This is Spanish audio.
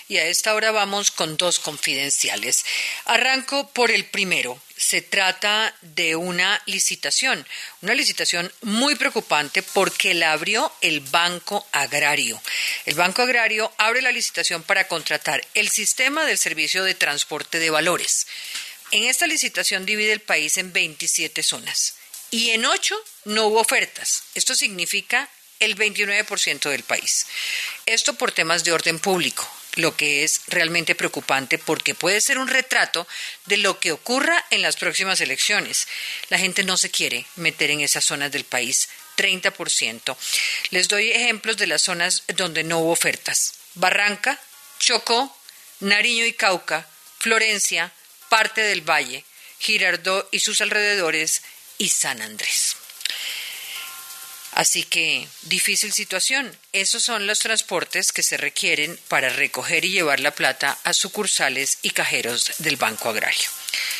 y a esta hora vamos con dos confidenciales. Arranco por el primero. Se trata de una licitación muy preocupante porque la abrió el Banco Agrario. El Banco Agrario abre la licitación para contratar el sistema del servicio de transporte de valores. En esta licitación divide el país en 27 zonas y en 8 no hubo ofertas. Esto significa el 29% del país. Esto por temas de orden público, lo que es realmente preocupante porque puede ser un retrato de lo que ocurra en las próximas elecciones. La gente no se quiere meter en esas zonas del país, 30%. Les doy ejemplos de las zonas donde no hubo ofertas: Barranca, Chocó, Nariño y Cauca, Florencia, parte del Valle, Girardot y sus alrededores y San Andrés. Así que, difícil situación. Esos son los transportes que se requieren para recoger y llevar la plata a sucursales y cajeros del Banco Agrario.